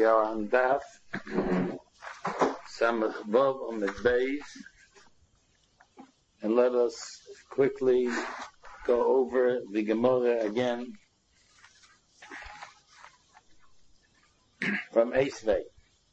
We are on Daf Samach Vav Amid Beis, and let us quickly go over the Gemara again from Eisvei.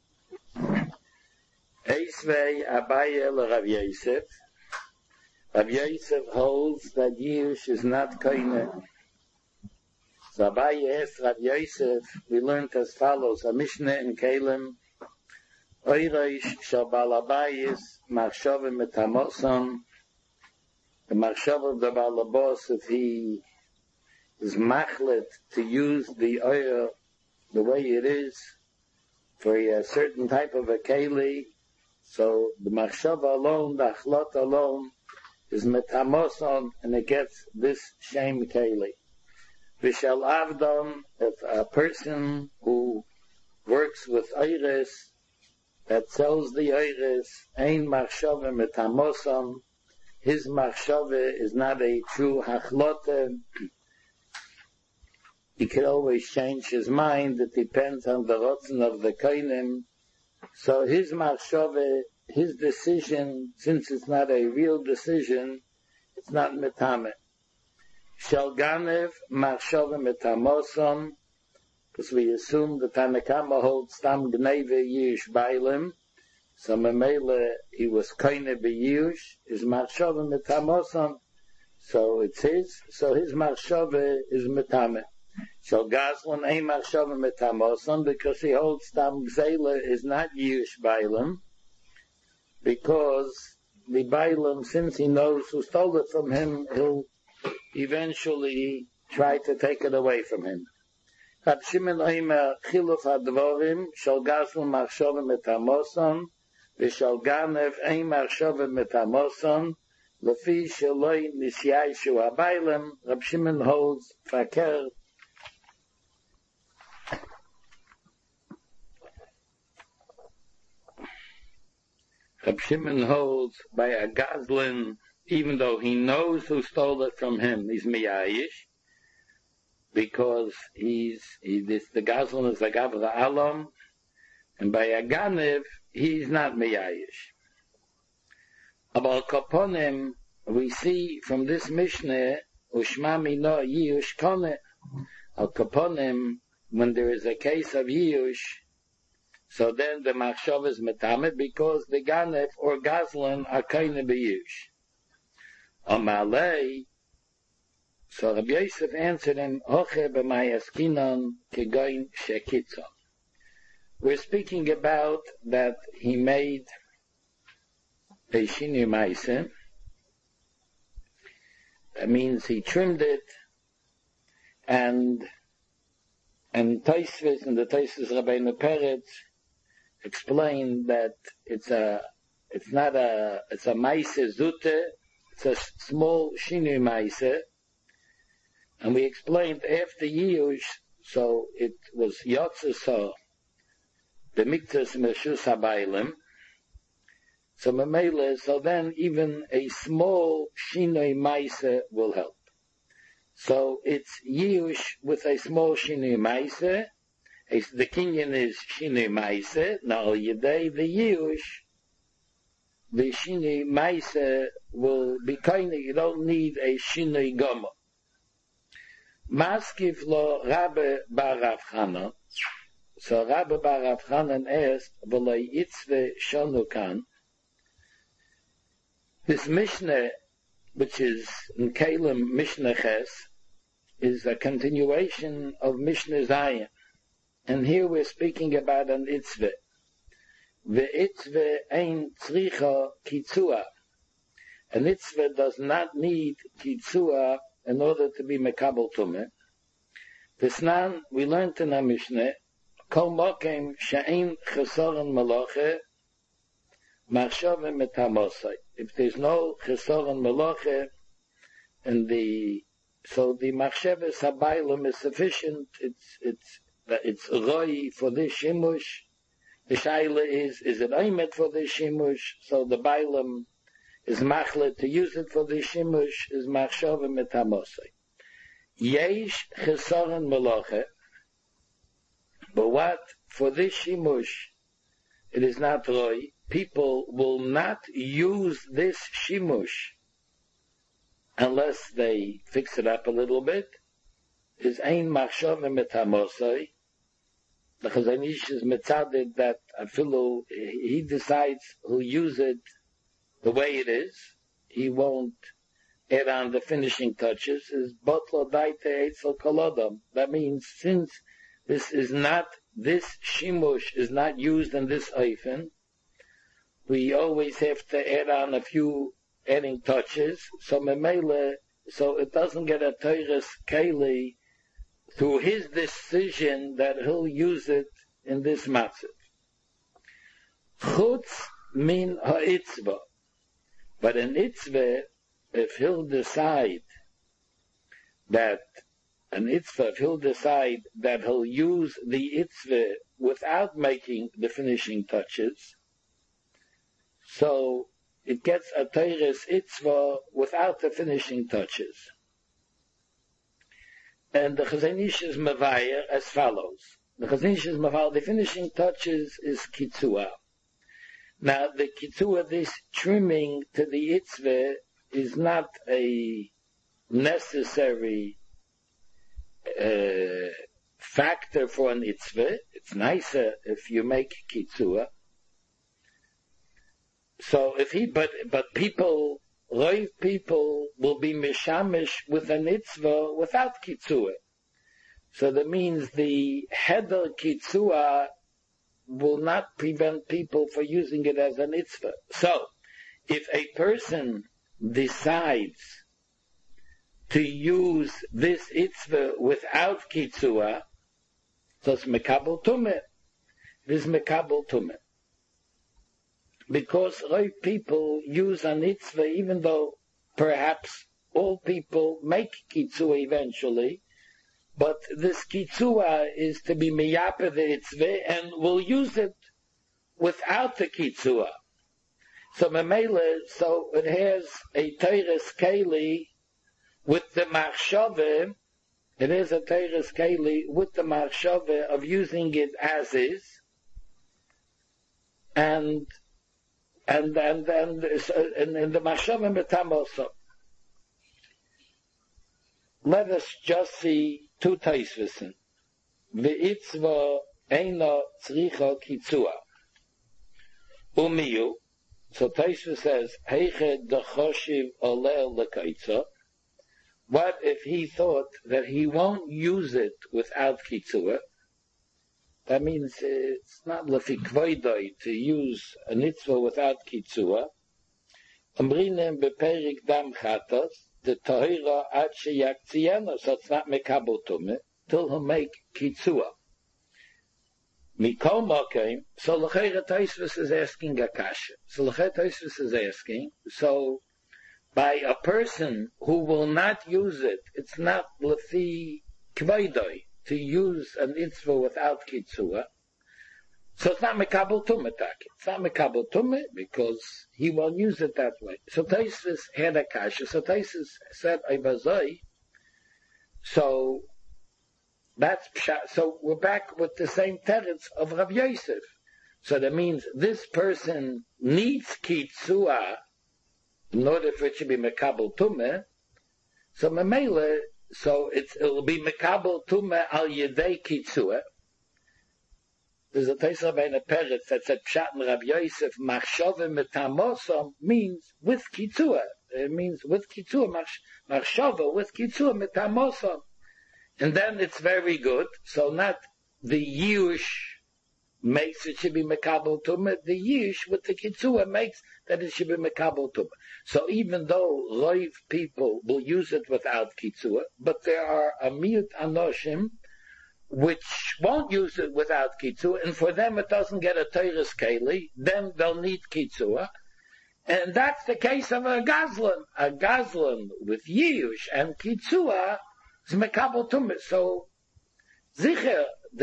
Eisvei Abaye Rav Yosef. Rav Yosef holds that Yush is not koine. So Abaye asked Rav Yosef, we learned as follows, a Mishnah in Kalim, Oyreish shal Baal Abayis Machshava Metamosan, the Machshava of the Baal Abos, if he is machlet to use the oil the way it is for a certain type of a Keli, so the Machshava alone, the Achlot alone, is Metamosan, and it gets this shame Keli. Vishal Avdom, if a person who works with Eires, that sells the Eires, Ein Machshava Metamosan, his Machshava is not a true Hachlote. He can always change his mind. It depends on the Rotzen of the Koinim. So his Machshava, his decision, since it's not a real decision, it's not Metamet. Shel Ganev Machshava Metamoson, because we assume the Tanakama holds Stam Gneve Yish Bailim, so Memele he was Koine B'Yish, his Machshava Metamoson, so it's his, so his Machshava is Metamet. Shel Gazlan Ein Machshava Metamoson, because he holds Stam Gzela is not Yish Bailim, because the Bailim, since he knows who stole it from him, he'll eventually try to take it away from him. Rab Shimon Omer Chiluf Hadvorim Shal Gazlan Machshava Metamoson V'Shal Ganev Ein Machshava Metamoson Lefi Sheloi Nisyaishu Habaylim. Rab Shimon holds Faker Rab Shimon holds by a Gazlan, even though he knows who stole it from him, he's miyayish, because the Gazlan is the Gav of the Alam, and by a Ganev, he's not miyayish. About Kaponim, we see from this Mishnah, Ushmami no Yiyush Kone, Al Kaponim, when there is a case of Yiyush, so then the Machshav is Metamet, because the Ganev or Gazlan are Kaine B'Yush. Amalei, so Rabbi Yosef answered him, Hoche b'mayaskinon kegoin shekitzon. We're speaking about that he made a shinu maise. That means he trimmed it, and Tosfos and the Tosfos Rabbeinu Peretz explained that it's a maise zute. It's a small shinu maise, and we explained after Yiyush, so it was Yotzesa, the Miktas Meshus Habaylim, so Mamele, so then even a small shinu maise will help. So it's Yiyush with a small shinu maise, the kinyan is shinu maise, now Yedei the Yiyush, the Shinui Maise will be kind of, you don't need a Shinui Gomo. Maskiv lo Rabbe Bar Rav Chanan. So Rabbe Bar Rav Chanan asked, V'loi itzve shonu kan. This Mishnah, which is in Kalim Mishnah Ches, is a continuation of Mishnah Zayin. And here we're speaking about an itzve. Ve'itzve ein tzricha kitzua. An itzve does not need kitzua in order to be mekabel tumeh. Visnan, we learned in our Mishnah, kol mokem she'ein chesoron meloche, machshava metamosai. If there's no chesoron meloche, so the machshava sabaylim is sufficient, it's roi for this shimush. The shaila is it aimet for the shimush? So the bailam is machlet to use it for the shimush, is machshava metamosai. Yesh chesoron meloche, but what for this shimush, it is not roy. People will not use this shimush unless they fix it up a little bit. Is ein machshava metamosai. The Chazon Ish is mitzaded that afilu, he decides who'll use it the way it is. He won't add on the finishing touches. Is botlo daite eitzel kolodam. That means since this shimush is not used in this oifen, we always have to add on a few adding touches. So memele, so it doesn't get a teires keli through his decision that he'll use it in this matzah. Chutz min ha'itzvah. But in itzvah, if he'll decide that he'll use the itzvah without making the finishing touches, so it gets a teires itzvah without the finishing touches. And the Chazon Ish is mevayer as follows. The Chazon Ish is mevayer, the finishing touches is kitzua. Now, the kitzua, this trimming to the itzvah, is not a necessary factor for an itzvah. It's nicer if you make kitzua. So but people will be mishamish with an itzvah without kitzua. So that means the heder kitzua will not prevent people from using it as an itzvah. So, if a person decides to use this itzvah without kitzua, so it's mekabel tumeh. It is mekabel tumeh. Because people use an itzvah, even though perhaps all people make kitzua eventually, but this kitzua is to be miyapeh the itzvah and will use it without the kitzua. So memele, so it has a teires keli with the machshava. It has a teires keli with the machshava of using it as is, and the machshava metamoso. Let us just see two taisvissen. Ve'itzva eina tzricha kitzua. Umiyu. So Taisva says, Heiche dechoshiv oleh lekaitza. What if he thought that he won't use it without kitzua? That means it's not lefi kvoidoi to use a mitzvah without kitzua. Amrinem beperik dam chatas, the tahira ad sheyaktziyana, so it's not mekabel tumeh, till he'll make kitzua. Mikol Mokem, so L'cheira Tosfos is asking a kasha. So L'cheira Tosfos is asking, so by a person who will not use it, it's not L'fi Kvaidoi to use an itzvah without kitzua. So it's not Mekabel Tumeh Taki. It's not Mekabel Tumeh because he won't use it that way. So Tosfos had a kasha. So Tosfos said, Eivazoi, so that's pshat. So we're back with the same tenets of Rav Yosef. So that means this person needs kitzua in order for it to be mekabel tumeh. So memele, so it'll be mekabel tumeh al yedei kitzua. There's a Tosfos in a Peretz that said pshat and Rav Yosef machshava metamosom means with kitzua. It means with kitzua machshava with kitzua metamosom. And then it's very good. So not the Yush makes it should be Mekabel Tumah. The Yush with the Kitzua makes that it should be Mekabel Tumah. So even though Loiv people will use it without Kitzua, but there are a Miut Anoshim which won't use it without Kitzua, and for them it doesn't get a Teires Keli, then they'll need Kitzua. And that's the case of a Gazlan. A Gazlan with Yush and Kitzua, so, zicher,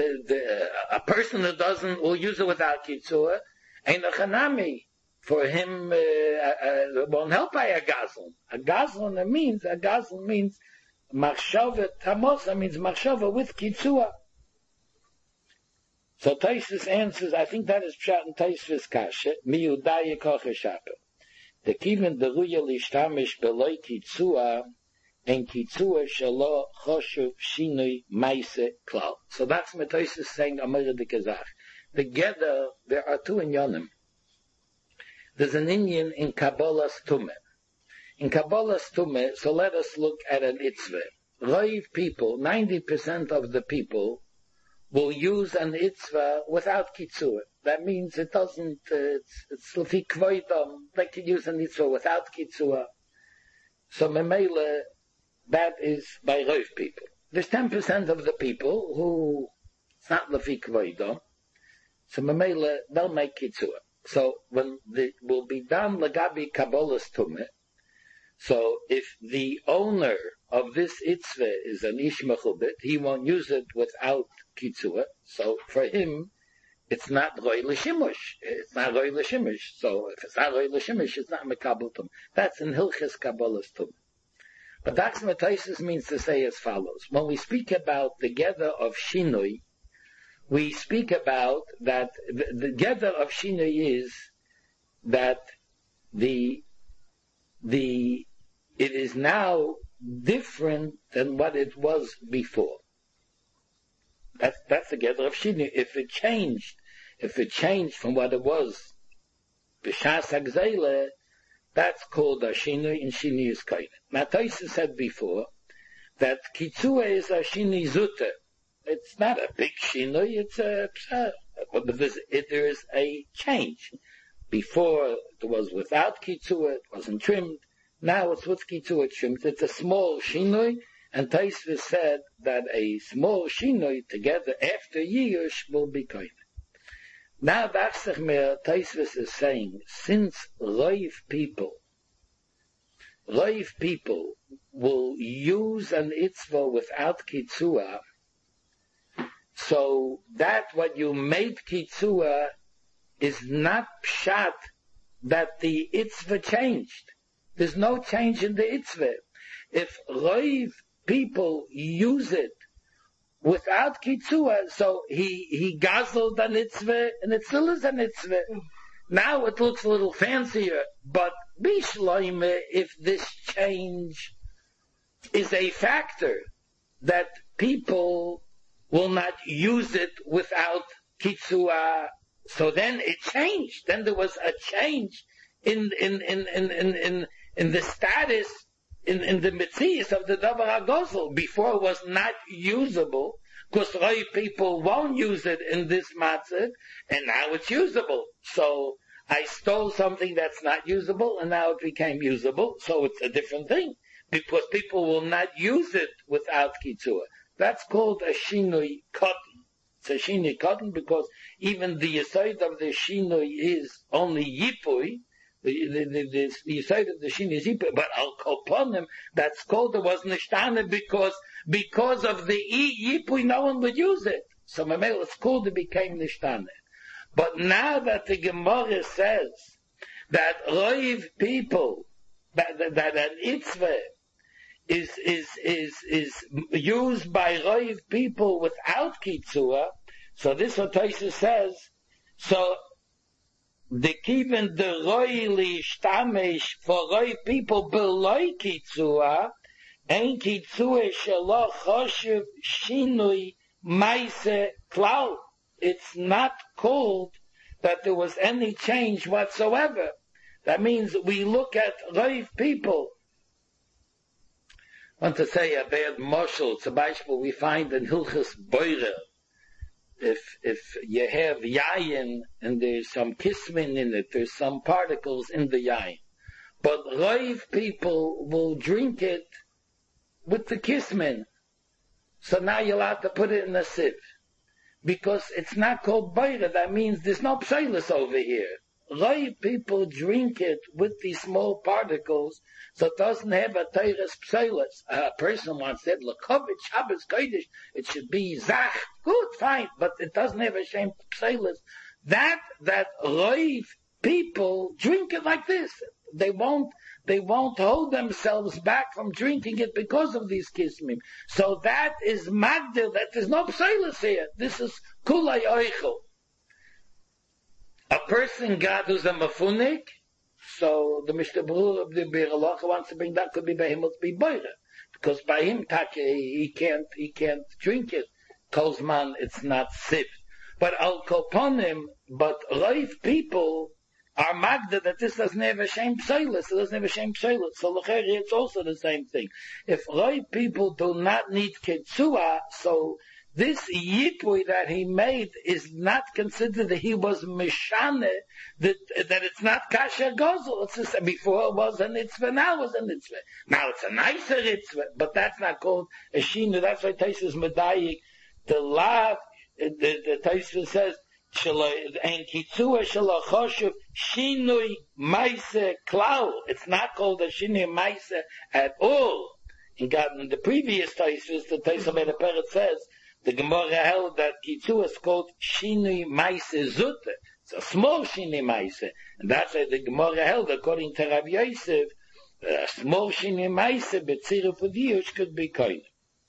a person who will use it without kitzua, ain't a chanami. For him, won't help by a gazlan. A gazlan means machshava tamosa means machshava with kitzua. So Taisus answers, I think that is Pshat and Taisus Kasha, Miyudaya Koche Shaper. The Kiven the Ruya Lishtamish Beloi Kitzua, and Kitzua Shalo Choshev Shinui Maise Klal. So that's what Taisus saying, Amir de Kazach. Together, there are two inyanim. There's an Indian in Kabbalah's Tumeh. In Kabbalah's Tumeh, so let us look at an itzvah. Raiv people, 90% of the people, will use an itzvah without kitzur. That means it doesn't, it's lefi kvoidom, they can use an itzvah without kitzur. So memele, that is by Raiv people. There's 10% of the people who, it's not lefi kvoidom, so memele, they'll make kitzur. So when it will be done lagabi Kabbalah's Tumeh, so if the owner of this itzvah is an ish mechubit, he won't use it without kitzur. So for him, it's not roi l'shimush. It's not roi l'shimush. So if it's not roi l'shimush, it's not mekabel tum. That's in Hilchas Kabbalah's tum. But that's what Taisus means to say as follows. When we speak about the gather of shinui, we speak about that the gather of shinui is that it is now different than what it was before. That's the gather of shinui. If it changed from what it was b'shas hagzeile, that's called a shinui, and shinui is kain. Now Taisus said before that kitzua is a shinui zutta. It's not a big shinui, it's but there is a change. Before it was without kitzua, it wasn't trimmed. Now it's with kitzua trimmed. It's a small shinui, and Taisus said that a small shinui together after years will be kain. Now Taisus is saying, since Raiv people will use an itzvah without kitzua, so that what you made kitzua is not pshat that the itzvah changed. There's no change in the itzvah. If Raiv people use it without kitzua, so he guzzled an itzvah, and it still is an itzvah. Now it looks a little fancier, but bishloime, if this change is a factor that people will not use it without kitzua, so then it changed. Then there was a change in the status, in the metzius of the davar hagozl. Before it was not usable, because Raiv people won't use it in this matzah, and now it's usable. So I stole something that's not usable, and now it became usable, so it's a different thing, because people will not use it without kitzua. That's called a shinui cotton. It's a shinui cotton because even the yesod of the shinui is only yipui. The yesod of the shinui is yipui, but al koponim, that's called, it was nishtana because of the yipui, no one would use it. So Mamel, it's called, it became nishtana. But now that the Gemara says that Raiv people, that an itzvah is used by Raiv people without kitzua, so this what Taisus says, so the kiven the royally shtamish for Raiv people below kitzua, and kitzua shelo choshev shinui maise klal. It's not called that there was any change whatsoever. That means we look at Raiv people. I want to say a bad mashal. It's a beispiel we find in Hilchas Boirer. If you have yayin and there's some kismin in it, there's some particles in the yayin. But Raiv people will drink it with the kismin. So now you're allowed to put it in a sieve. Because it's not called Boirer, that means there's no pseilis over here. Raiv people drink it with these small particles, so it doesn't have a teires pseilis. A person once said, Lakovit Shabbos Kodesh, it should be Zach. Good, fine, but it doesn't have a shame pseilis. That Raiv people drink it like this. They won't hold themselves back from drinking it because of these kismim. So that is magdil, that there's no pseilus here. This is kulay oichel. A person got who's a mafunik, so the Mishnah Berurah of the Bir Allah wants to bring that could be by him, be boire. Because by him, he can't drink it. Kozman, it's not sift. But al koponim, but life people are magda that this doesn't have a shame pseilus. It doesn't have a shame pseilus. So l'cheri, it's also the same thing. If life people do not need ketzua, so this yipui that he made is not considered that he was mishane, that it's not kasher gozel. It's just, before it was a mitzvah, now it's a mitzvah. Now it's a nicer mitzvah, but that's not called a shinu. That's why Taisus Medayik, the lav, the Taisus says, ein kitzua shelo choshev shinui maise klau. It's not called a shinui maise at all. In the previous Taisus, the Taisus of Peret says, the Gemara held that kitzua is called shinui maise zute. It's a small shinui maise, and that's why the Gemara held, according to Rav Yosef, a small shinui maise betzira for diush could be koine.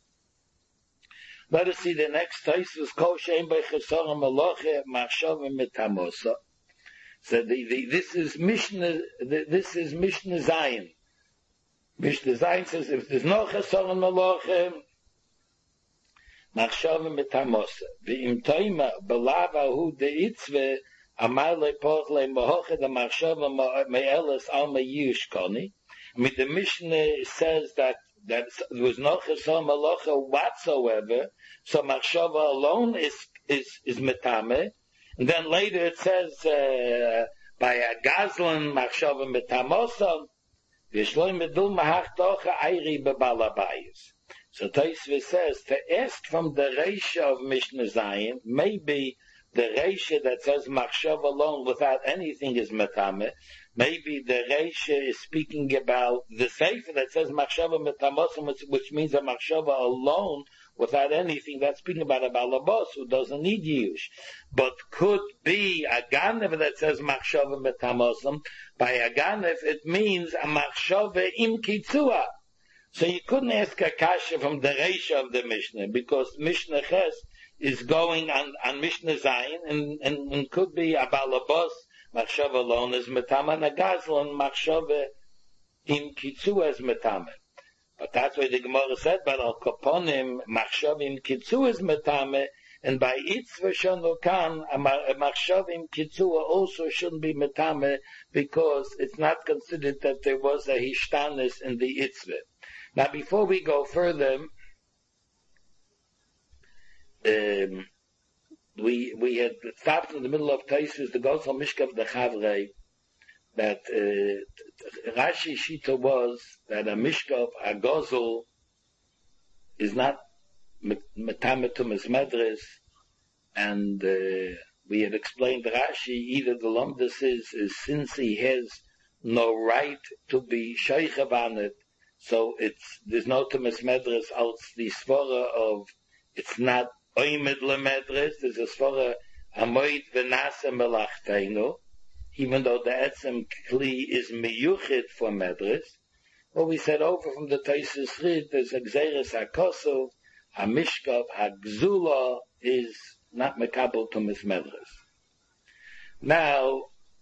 Let us see the next Taisus, kol shein by chesorim aloche machshavim mitamosa. So this is Mishnah Zayin. Mishnah Zayin says if there's no chesorim aloche machshavim mitamosa. Ve'im toima belava hu deitzve amar lepoch lemohoche the machshavim me'eles al me'yish koni. I mean, the Mishnah says that there was no chesom halacha whatsoever, so machshava alone is metame. And then later it says by a gazlan machshava metamosa, v'shloim medul mahachtocha ayri bebalabayis. So Tosfos says to ask from the reisha of Mishnah Zayin, maybe the reisha that says machshava alone without anything is metame. Maybe the reisha is speaking about the sefer that says machshava metamosim, which means a machshava alone without anything. That's speaking about a balabos who doesn't need yush. But could be a ganev that says machshava metamosim. By a ganev, it means a machshava im kitzua. So you couldn't ask a kasha from the reisha of the Mishnah because Mishnah Ches is going on Mishnah Zayin and could be a balabos. Machshava alone is metame, nagazlan machshava in kitzua is metame. But that's why the Gemara said, but al koponim machshava in kitzua is metame, and by itzva shonu kan, a machshava in kitzua also shouldn't be metame, because it's not considered that there was a hishtanis in the itzva. Now before we go further, we had stopped in the middle of Taisus, the Gosel Mishkav the Chavrei, that Rashi Shita was that a Mishkav, a Gosel, is not metametum as medres, and we had explained Rashi, either the Lomdus is since he has no right to be Sheichav on it, so there's no Tumas Medres als the Svara of, it's not Oimed lemedres, there's a svara amoid v'nasa melachteinu, even though the etzem kli is miyuchid for medres. What we said over from the Taisus Rid, there's a gzeres hakosov, hamishkav, hagzula is not mekabel to mismedres. Now,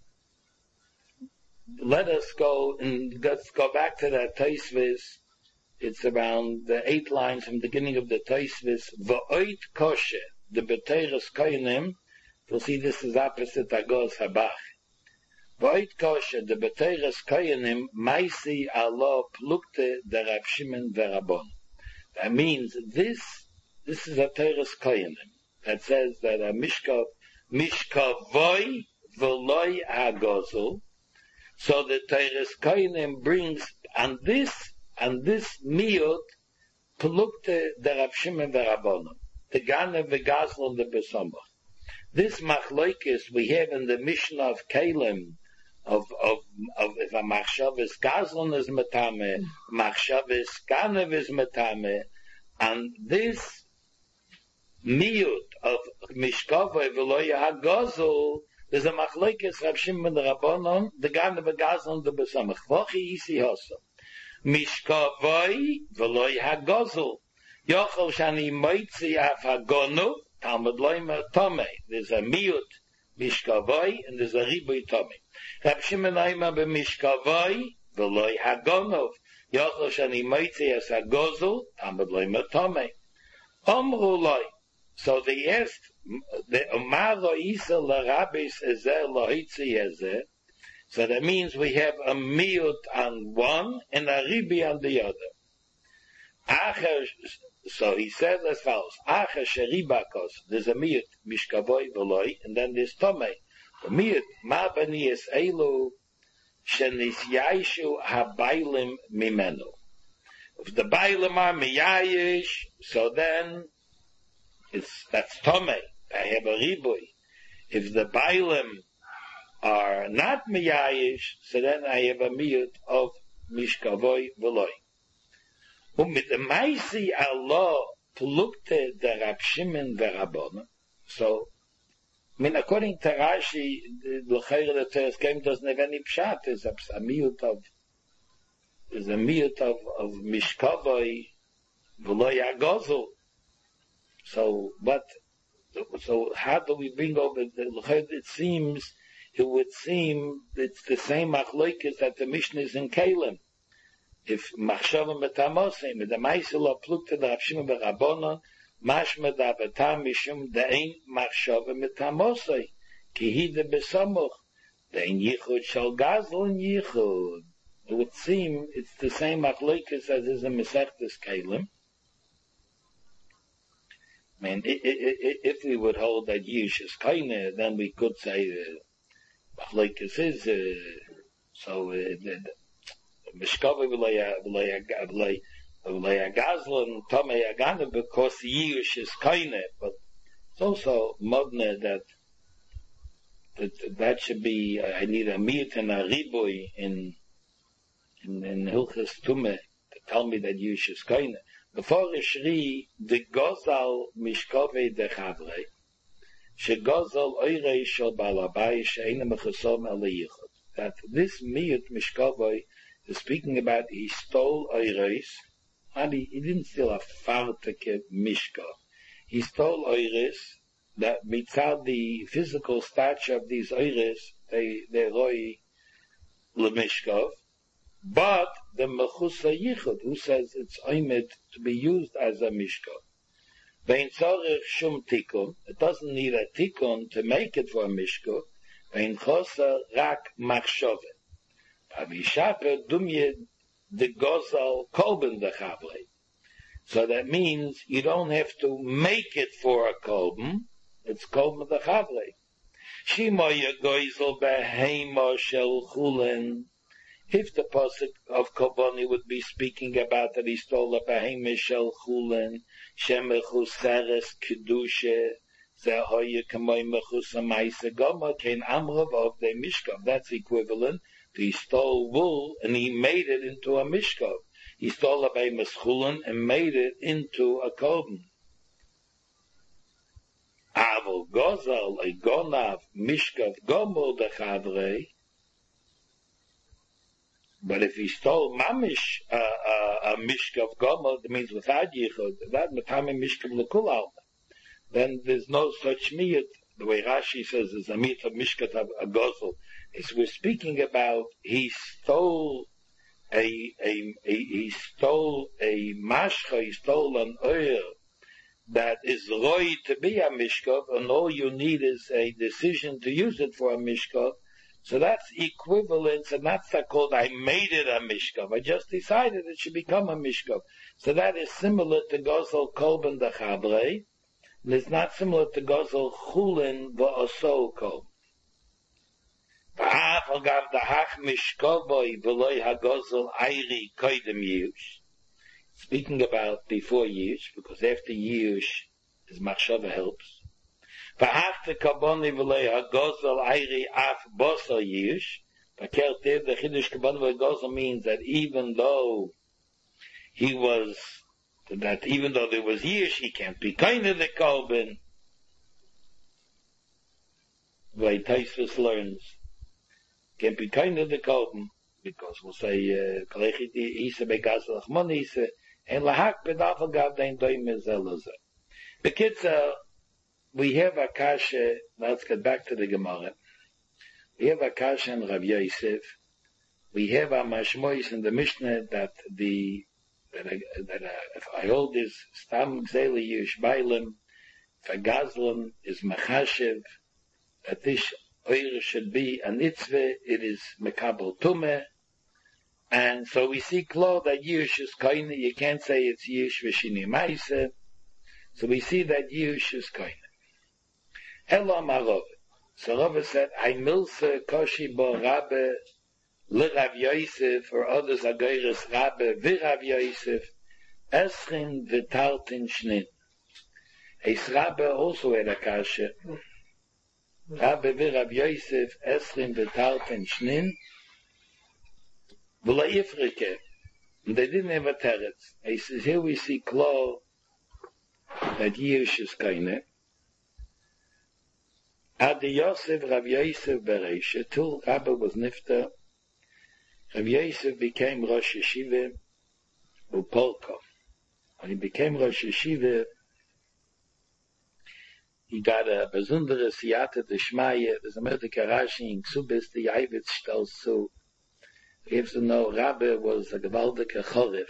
let's go back to that Taisus. It's around 8 lines from the beginning of the Tosfos. V'oit koshe, the beteres koyanim. We'll see this is opposite Agos Habach. V'oit koshe, the beteres koyanim, maisi alo plukte the Rav Shimon v'Rabon. That means this is a teres koyanim that says that a mishkavoy v'loy agozul. So the teres koyanim brings on this miyot plukte the Rav Shimon v'Rabbanon, the Ganev v'Gazlan the Besomach. This machloikis we have in the Mishnah of Kalim of if a machshavas Gazlan is metame, machshavas Ganev is metame, and this miyot of mishkavay v'lo yahagozul there's a machlokes Rab Shimon the Rabbanon, the Gane Begazlan the Besamach. Vochi isi hoso. Mishkavoi v'loi hagozel. Yochel shani moitzi af hagonu, Talmud loima tome. There's a miut mishkavoi, and there's a ribui tome. Rab Shimon oima b'mishkavoi v'loi hagonov. Yochel shani moitzi as hagozel, Talmud loima tome. Omru loi. So they asked, the Umaro Isa l'Rabbis ezer lohitzi ezer. So that means we have a miut on one and a ribi on the other. So he says as follows: Acher sheribakos. There's a miut mishkavoi v'loi, and then there's tomei. The miut ma b'niyas elu shenisyaishu habaylim mimenu. If the baylim are miyayish, so then that's tomei. I have a ribui. If the baylim are not miyayish, so then I have a miut of mishkavoi v'loi. Mit the maisi Allah plukte the Rab Shimon v'Rabbanon. So, according to Rashi, the L'chayr the Teres Kem doesn't have any pshat. There's a miut of mishkavoi v'loi agozel. So how do we bring over the L'chayr? It would seem it's the same machlokes that the Mishnah is in Kalim. If machshava metamosim, the ma'isel plukte the Rab Shimon v'Rabbanon, mashma da betam mishum de'ein machshava metamosai, ki hi de besamuch, de'ein yichud shal gazlan yichud. It would seem it's the same machlokes as is in Masechtas Kalim. I mean, if we would hold that Yish is kaine, then we could say machlokes is so. Mishkavoi v'lei agazlan tomei agana, because Yish is kaine, but it's also modne that should be. I need a miut and a ribui in Hilchas Tumeh to tell me that Yish is kaine. Before Shri the Gozal Mishkavei de Chavrei, she Gozal Oirei Shel Balabai she'eina mechasom ele yichud. That this miut Mishkavei is speaking about he stole Oireis, and he didn't steal a farteke Mishka. He stole Oireis that mitzad the physical stature of these Oireis, they roi leMishkov, but the Mechusa Yichud, who says it's oimed to be used as a Mishkov. Vein tzorech shum tikun, it doesn't need a tikun to make it for a Mishkov. Vein chosa rak machshove. Avishaper dumye the gozal kolben the chavrei. So that means you don't have to make it for a kolben. It's kolben the chavrei. Shimo yegoizel behema shel chulen. If the pasuk of Kobani would be speaking about that he stole a behema shel chulen, shemechu seres kedusha, zehoye kamoy mechusa ma'isa goma kein amrav of the mishkav. That's equivalent. He stole wool and he made it into a mishkav. He stole a behemoth chulen and made it into a kolben. Avol gozal a gonav mishkav gomol de chavrei. But if he stole mamish a mishkav gomol, that means without yichud, that metame mishkav lekul alma, then there's no such miyut. The way Rashi says is a miyut of mishkav a gozal. Is we're speaking about he stole a mashcha, he stole an oil that is roi to be a mishkav, and all you need is a decision to use it for a mishkav. So that's equivalent, and that's called I made it a mishkav. I just decided it should become a mishkav. So that is similar to Gozal Kolben the Chabrei, and it's not similar to Gozal Chulin v'Oso Kolben. Speaking about before Yush, because after Yush is Machshava helps. The Chiddush Kabbalah v'Gozal means that even though there was Yush, he can't be kind of the Kolben. way Taisus learns, can be kind of the Kolben, because we'll say, Kalechiti Isa Begazelach Monise, and Lahak Bedafel Gav Dein Doime Zelazah. Bekitza, we have a kasha, let's get back to the Gemara. We have a kasha in Rav Yosef. We have a mashmois in the Mishnah that if I hold this Stam Gzeli Yush Bailim, if a Gazlan is Machashev, that this oir should be a nitzveh, it is Mekabel Tumeh, and so we see clear that Yush is koine, you can't say it's Yush V'shini Maise, so we see that Yush is koine. Elo Marov. So Rava said, I milse koshi bo Rabbe le Rav Yosef, or others agoyres Rabbe vi Rav Yosef, eschin v'tartin shnin. Eis Rabbe also had a kasha. Rabbe vi Rav Yosef, eschin v'tartin shnin, v'la ifrike. And they didn't have a teretz. He says, here we see clear that Yush is koine. Adi Yosef Rav Yosef Bereisha, till Rabbi was nifter, Rav Yosef became Rosh Yeshiva Upolko. When he became Rosh Yeshiva, he got a besondere Siyata Deshmaya. There's a Medika Rashi in Ksubis, the Yavitz stells zu. We have to know Rabbi was a Gewaldike Chorif.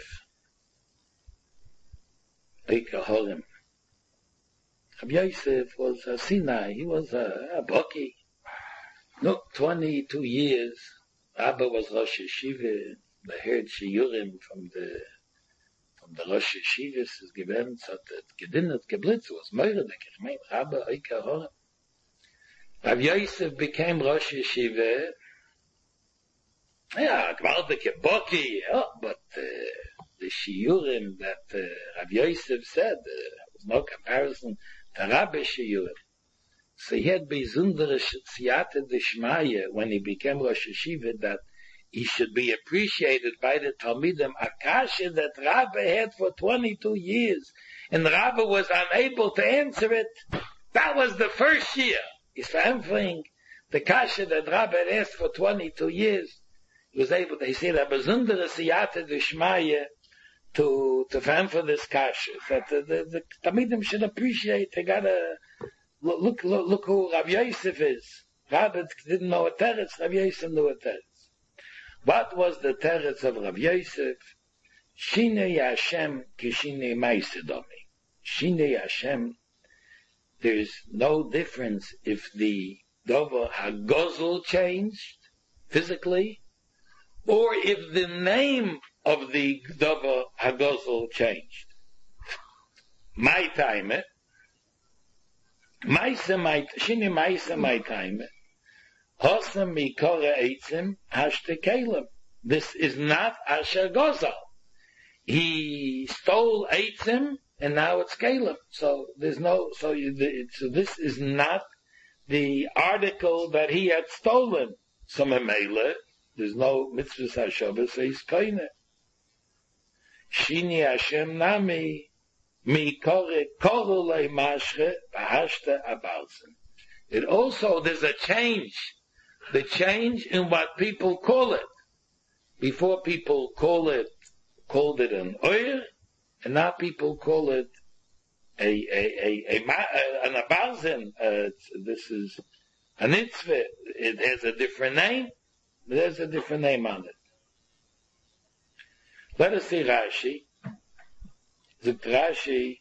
Ika Horim. Rabbi Yosef was a Sinai, he was a Boki. No, 22 years, Rabbi was Rosh Yeshiva, they heard Shiurim from the Rosh Yeshivas is given, so that Gedinnet Geblitz was Meuredek, ich mein, Rabbi Eike Horim. Rabbi Yosef became Rosh Yeshiva, yeah, Gewaldike Boki, but the Shiurim that Rabbi Yosef said, there was no comparison to Rabbi Shiurim. So he had besondere Siyata Deshmaya when he became Rosh Yeshiva that he should be appreciated by the Talmidim, Akasha that Rabbi had for 22 years, and Rabbi was unable to answer it. That was the first year. He's answering the Kasha that Rabbi had asked for 22 years. He was able to, he said, a besondere Siyata Deshmaya to answer this Kasha. That the Talmidim should appreciate, they gotta, look who Rav Yosef is. Rabbi didn't know a teretz, Rav Yosef knew a teretz. What was the teretz of Rav Yosef? Shinei Hashem kishinei maisedomi. Shinei Hashem, there's no difference if the Dover HaGozel changed physically, or if the name of the Dover HaGozel changed. My time, Shini Maisa my time, Hosam Mikora Eitzim Hashte. This is not Asher Gozal. He stole Eitzim and now it's Kalem. So there's no, so this is not the article that he had stolen. So Memele, there's no mitzvah Hashavah, so he's Kaine. Shini Hashem Nami Mikore Korulei Mashre Bahashte Abalzen. It also, there's a change. The change in what people call it. Before people called it an oir, and now people call it an abalzen. This is an itzvah. It has a different name. There's a different name on it. Let us see Rashi. The Rashi,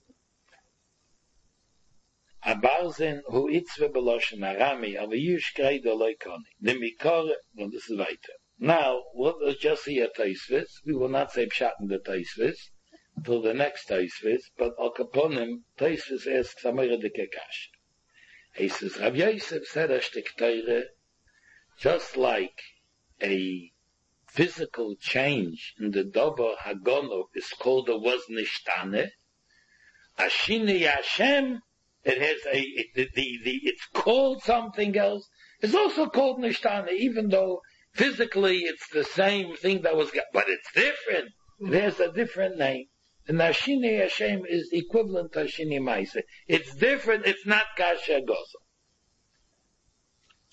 Abalzen hu itzvah beloshen arami, aber yush kreido loikoni. Nemikor, well, this is weiter. Now, let's just see a Taisvis. We will not say Pshat in the Taisvis until the next Taisvis, but Al Kaponim, Taisvis asks Amira de Kekash. He says, Rav Yosef said Ashtek Teire, just like a physical change in the Dover Hagono is called a was nishtane, Ashini Hashem, it has it's called something else. It's also called nishtane, even though physically it's the same thing that was, but it's different. It has a different name. And Ashini Hashem is equivalent to Ashini Maise. It's different. It's not Kasha Gozo.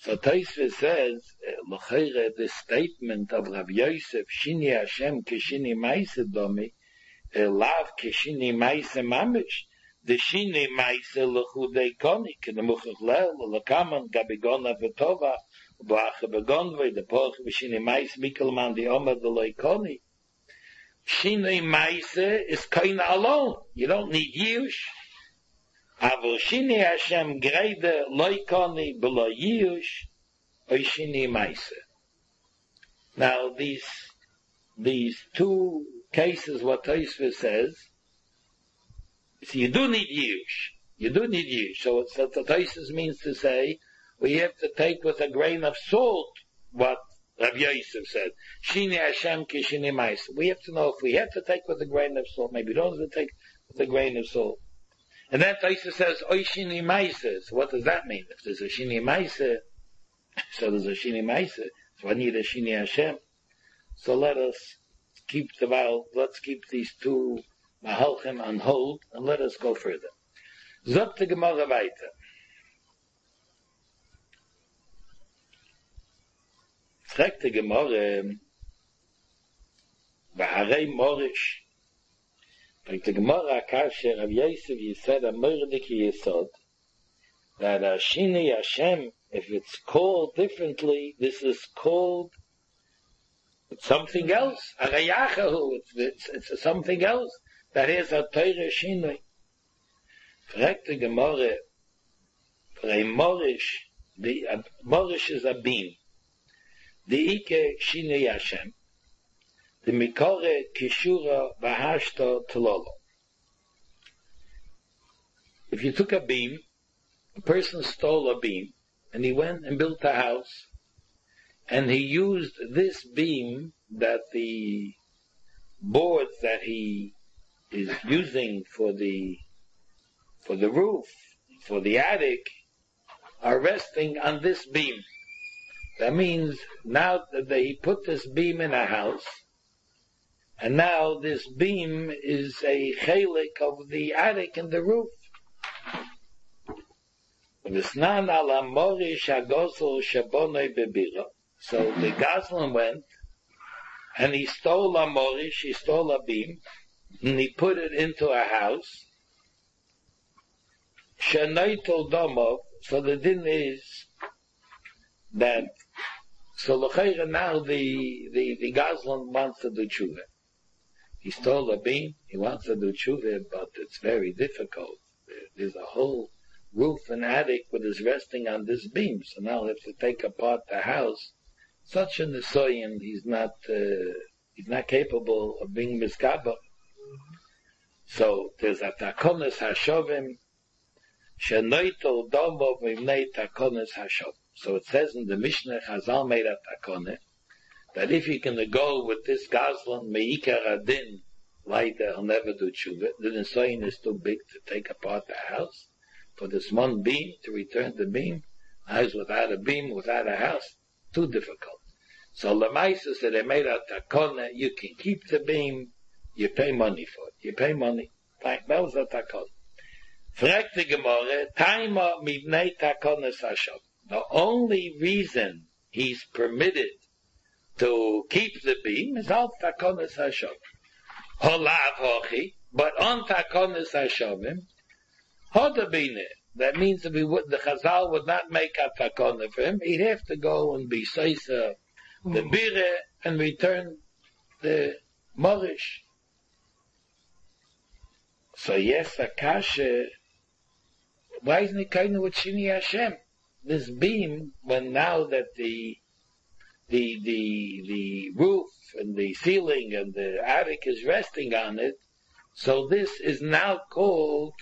So Tosfos says, l'chayre, the statement of Rav Yosef, Shini Hashem k'shini maise domi, lav k'shini maise mamish, the shini maise l'chudei koni, k'nemuchach lel, l'kaman gabigona v'tova, b'acha b'gonvei, the poch v'shini maise mikelman di omer v'loi koni. Shini maise is kaina alone. You don't need yush. Avol shini Hashem greide loi koni b'lo yush, oy shini maise. Now these two cases, what Tosfos says, so you do need yush. You do need yush. So what Tosfos means to say, we have to take with a grain of salt what Rav Yosef said. Shini Hashem ki shini maise. We have to know if we have to take with a grain of salt. Maybe we don't have to take with a grain of salt. And then Tosfos says, oy shini maise. So what does that mean? If there's a shini maise, so there's a shini maise. So I need a shini Hashem. So let us keep let's keep these two mahalchim on hold, and let us go further. Zok the Gemara weiter. Fragt the Gemara, v'harei morish. Fragt the Gemara, kasher Rav Yosef, you said a mordiki yesod, that a shini Hashem, if it's called differently, this is called something else. It's something else. That is a teure shinui. Fragt the Gemara, for a morish, morish is a beam. The Ike Shinei Hashem, the Mikore Kishura Bahashto Telolo. If you took a beam, a person stole a beam, and he went and built a house, and he used this beam that the boards that he is using for the roof, for the attic, are resting on this beam. That means now that he put this beam in a house, and now this beam is a chelik of the attic and the roof. So the Gazlan went, and he stole a morish, he stole a beam, and he put it into a house. Shenaitel domov, so the din is that, so l'chayra now the Gazlan wants to do tshuva. He stole a beam, he wants to do tshuva, but it's very difficult. There's a whole roof and attic that is resting on this beam, so now he'll have to take apart the house. Such a nesoyin, he's not capable of being miskabel. So there's a takonis hashovim, shenoitol domov mivnei takonis hashovim. So it says in the Mishnah, Chazal made a takoneh, that if you can go with this Gazlan, meikar adin, like he'll never do tshuva, the nesoyin is too big to take apart the house. For this one beam, to return the beam, house without a beam, without a house, too difficult. So Lamaisa said they made a takona, you can keep the beam, you pay money for it. You pay money. Like, that was a takona. Fragt the Gemara, Taima mibnei takonas hashav. The only reason he's permitted to keep the beam is al takonas hashav. Holav hochi, but on takonas hashavim, hodabine. That means if the Chazal would not make a takona for him, he'd have to go and be seisa the bire and return the morish. So yes, Akasha, why isn't it kind of with Shini Hashem? This beam, when now that the roof and the ceiling and the attic is resting on it, so this is now called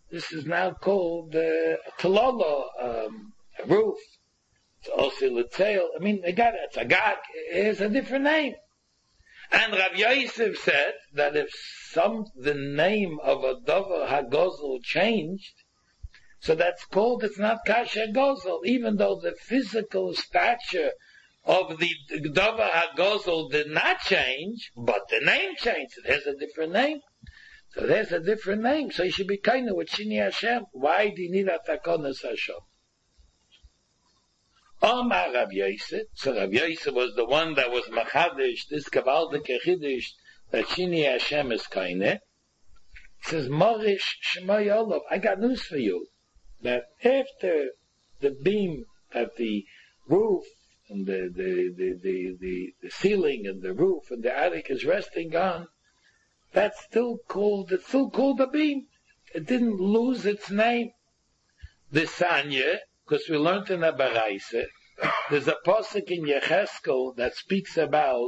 Talolo, roof. It's also L'Tzeil. I mean, it's a gag. It's a different name. And Rav Yosef said that if the name of a Dover HaGozel changed, so that's called, it's not Kasher Gozel, even though the physical stature of the Dover HaGozel did not change, but the name changed. It has a different name. So there's a different name. So you should be kind of with Shini Hashem. Why do you need a Takonas Hashem? Omar Rav Yosef, so Rav Yosef was the one that was Machadish, this Gewaldike Chiddush, that Shini Hashem is Kaine. He says, Morish Shemay Olav, I got news for you, that after the beam at the roof, and the ceiling and the roof and the attic is resting on, it's still called a beam. It didn't lose its name. The Sanya, because we learned in the Baraisa, there's a pasuk in Yecheskel that speaks about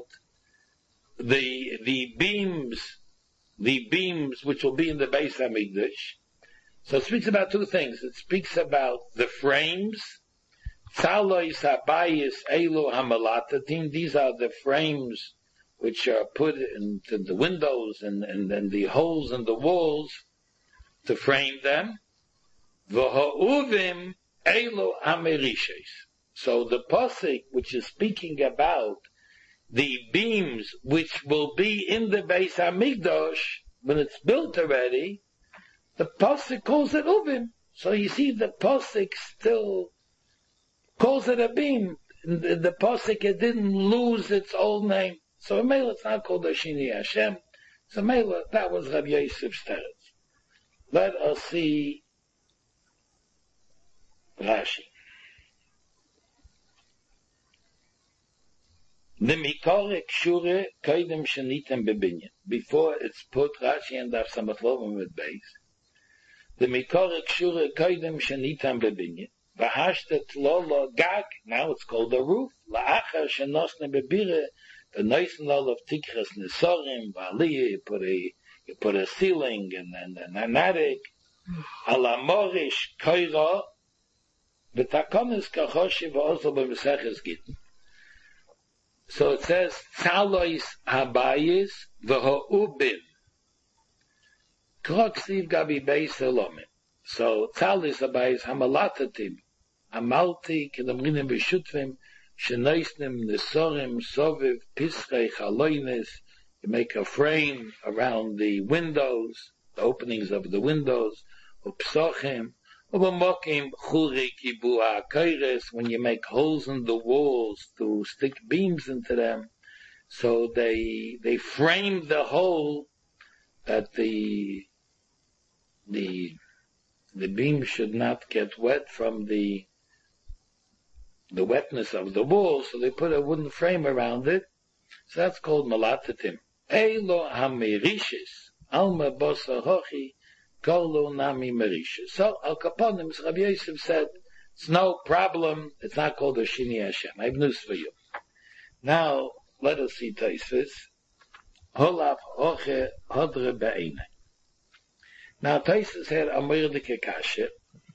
the beams which will be in the Beis Hamikdash. So it speaks about two things. It speaks about the frames. Tzalois habayis elu hamalatatim. These are the frames which are put into the windows and the holes in the walls to frame them. V'ha'uvim elu hamerishes. So the pasuk which is speaking about the beams which will be in the Beis Hamikdash when it's built already, the pasuk calls it uvim. So you see, the pasuk still calls it a beam. The pasuk, it didn't lose its old name. So Mela, it's not called Ashini Hashem. So Mela, that was Rav Yosef's teretz. Let us see Rashi. The Mikore Kshure Koidem Shenitem Bebinyan. Before it's put Rashi and Daf Samachlovim with base. The Mikore Kshure Koidem Shenitem Bebinyan. Vahashtet Lolo Gag. Now it's called a roof. La'achar Shenosne Bebire. The Noisen Lolo of Tikras Nesorim. Vali, you put a ceiling and an attic. Alamorish Koiro. B'takonis Kachoshi V'ozo B'meseches Gittin. So it says, Tzalois habayis v'ha'ubim. Krok siv gabi beis elomim. So, Tzalois habayis hamalatatim. Amalti kedamrinim v'shutvim. Shenoisnim nesorim soviv pischei chaloines. You make a frame around the windows, the openings of the windows. Upsochim. When you make holes in the walls to stick beams into them, so they frame the hole that the beam should not get wet from the wetness of the wall, so they put a wooden frame around it. So that's called malatatim. Eilo hamirishis alma bosa hochi. Nami Marisha. So Al Kaponim, Rabbi Yosef said, it's no problem, it's not called a Shini Hashem. I have news for you. Now, let us see Tosfos. Holav Oche Hodre Be'ene. Now, Tosfos had Amir de Kekashe.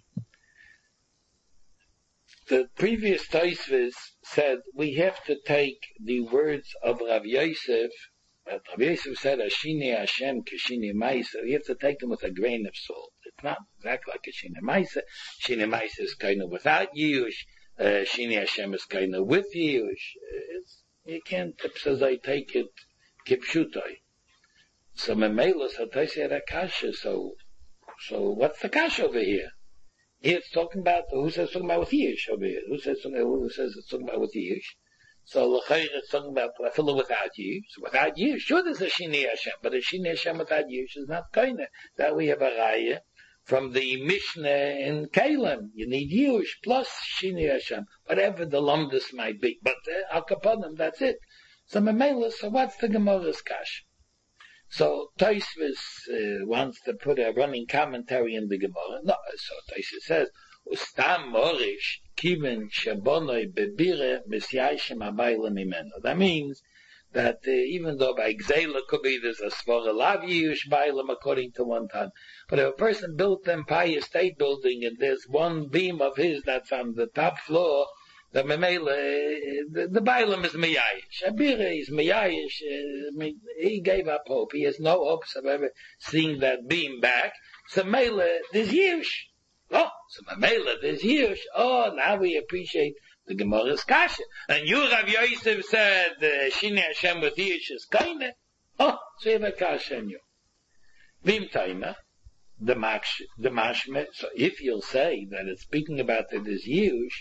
The previous Tosfos said, we have to take the words of Rabbi Yosef. But Rabbi Yosef said, Ashini Hashem Kashini Maisa. You have to take them with a grain of salt. It's not exactly like Ashini Maisa. Ashini Maisa is kind of without Yush. Ashini Hashem is kind of with Yush. You can't, says I take it, Kipshutai. So Memela Satoshi had a kasha. So what's the kasha over here? Here it's talking about, who says it's talking about with Yush over here? Who says it's talking about with Yush? So L'chayr is talking about Filah without Yush. So without Yush, sure there's a Shini Hashem, but a Shini Hashem without Yush is not Kaina. That we have a Raya from the Mishnah in Kalim. You need Yush plus Shini Hashem, whatever the Lumdus might be. But Al Kaponim, that's it. So Memela, so what's the Gemara's Kash? So Tosfos wants to put a running commentary in the Gemara. No, so Tosfos says, Ustam Morish Kiven Shabonoi Bebire Misyayshim Abayla Mimeno. That means that even though by Gzela could be there's a Svara Lav Yush Bailam according to one time, but if a person built the Empire State Building and there's one beam of his that's on the top floor, the Memela, the Bailam is Miyayish. Abire is Miyayish. He gave up hope. He has no hopes of ever seeing that beam back. So Mela, there's Yush. Oh, so Mamela, there's Yush. Oh, now we appreciate the Gemara's Kasha. And you, Rav Yosef, said, Shini Hashem with Yush is Kaine. Oh, so you have a Kasha in you. Vim Taima, the Mashme. So if you'll say that it's speaking about that there's Yush,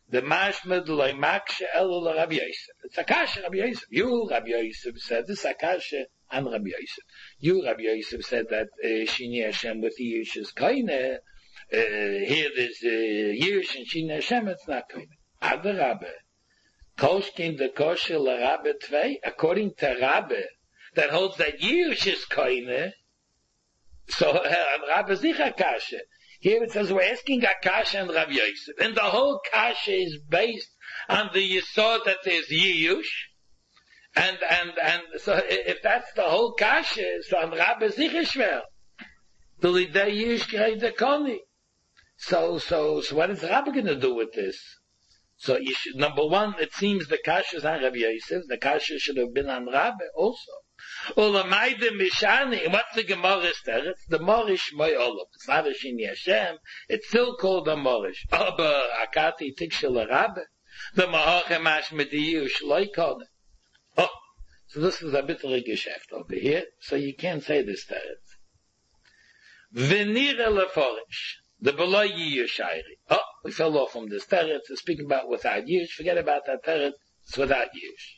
The mashmed loy makshe elo Rabbi Yosef. It's a kasha Rabbi Yosef. You, Rabbi Yosef, said this a kasha and Rabbi Yosef. You, Rabbi Yosef, said that Shini Hashem with the Yush is koine. Here there's Yush and Shini Hashem, it's not koine. Other Rabbi. Koshkin the kosher la Rabbi Tvei, according to Rabbi, that holds that Yush is koine. So Rabbi Zicha kasha. Here it says we're asking a kasha and Rabbi Yosef, and the whole kasha is based on the yesod that there's Yush, and so if that's the whole kasha, so on Rabbi Zicha shver, the lidei Yush grei the koni. So what is Rabbi going to do with this? So you should, number one, it seems the kasha is on Rabbi Yosef. The kasha should have been on Rabbi also. Ulamaide Mishani, what's the Gemara's there? It's the Morish Moy Olav. It's not a Shini Hashem. It's still called a Morish. Aber Akati Tikshel Rabbe. The Mahache Mash Mediyu Shloi Kone. Oh, so this is a bit of a geschäft over here. So you can't say this teretz. Venire Leforish. The Beloy Yiyu Shairi. Oh, we fell off from this teretz. It's speaking about without Yish. Forget about that teretz. It's without Yish.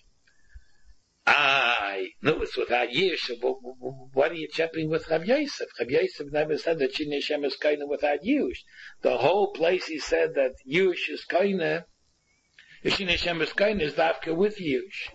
No, it's without Yish. So what are you chapping with Rav Yosef? Rav Yosef never said that Shini Hashem is koine without Yish. The whole place he said that Yish is koine, Shini Hashem is koine is dafka with Yish.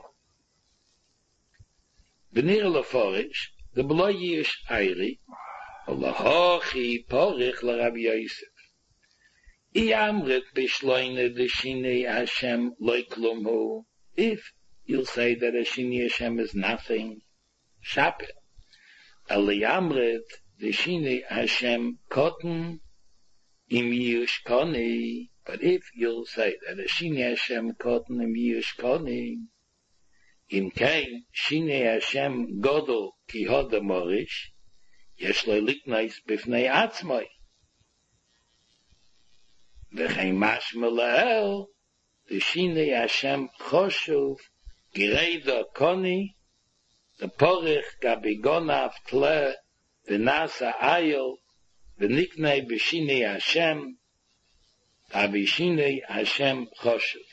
Benir leforish, the below Yish Airi, Allahochi porich la Rav Yosef. Iyamrit bishloine de Shini Hashem loiklumu. If you'll say that a Shini Hashem is nothing. Shapir. Aliyamrit, the Shini Hashem koten im Yush koni. But if you'll say that a Shini Hashem koten im Yush koni, im kein Shini Hashem godol ki hoda morish, yesh lo liknais bifnei atzmoi. V'chein mashma la'el, the Shini Hashem choshuv, Gireida Koni, the Porich Gabigonav Tle, the Nasa Ayel, the Niknei Bishini Hashem, Abishini Hashem Choshev.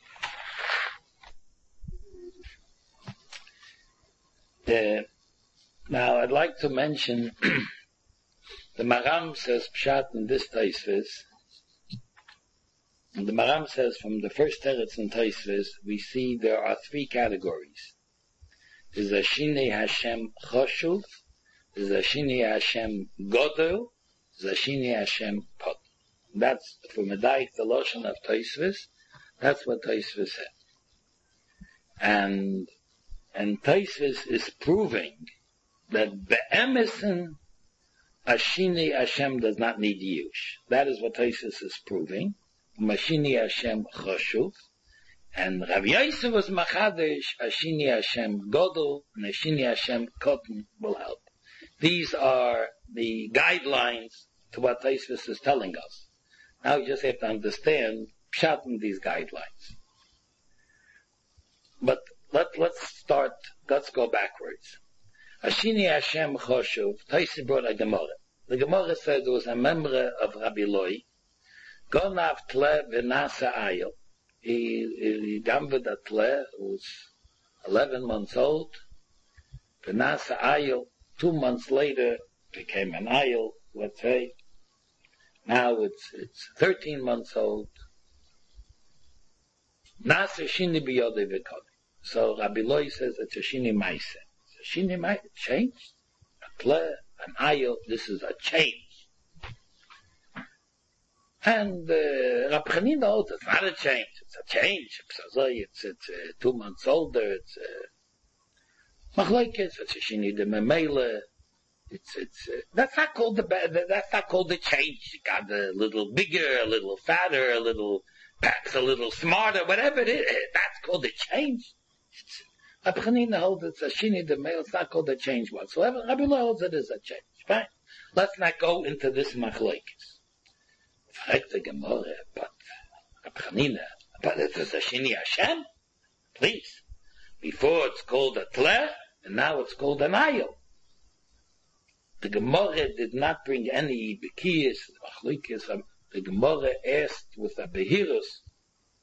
Now I'd like to mention the Maram says Pshat in this Taisvis. And the Maram says from the first teretz in Taisvis, we see there are three categories. There's a Shini Hashem Choshuv, there's a Shini Hashem Godel, there's a Shini Hashem Pot. That's from a Daik, the Loshan of Taisvis. That's what Taisvis said. And Taisvis is proving that Be'emesen, a Shini Hashem does not need Yush. That is what Taisvis is proving. Mashini Hashem Choshuv, and Rav Yosef was Machadesh, Ashini Hashem Godel, and Ashini Hashem Kotten will help. These are the guidelines to what Taisvis is telling us. Now you just have to understand Pshat in these guidelines. But let's go backwards. Ashini Hashem Choshuv, Taisvis brought a Gemara. The Gemara said there was a member of Rabbi Loi, Gonav Tle v'nasa Ayel. He gambled at Tle, who was 11 months old. V'nasa Ayel, 2 months later, became an Ayel, let's say. Now it's 13 months old. Nasa Shini b'yodei v'kodi. So Rabbi Loi says it's a Shini Maise. It's a Shini Maise, changed. A Tle, an Ayel, this is a change. And Rab Chanina holds it's not a change. It's a change. It's 2 months older. It's machlokes. It's a shini de memele. It's that's not called the change. You got a little bigger, a little fatter, a little perhaps a little smarter, whatever it is. That's called a change. Rab Chanina holds it's a shini de memele. It's not called a change whatsoever. Rabbi Lo holds it is a change. Fine. Let's not go into this machlokes. The Gemara, but it is a Shini Hashem? Please. Before it's called a Tle, and now it's called an Ayel. The Gemara did not bring any Bekiyas, Machlokes. The Gemara asked with a Behirus,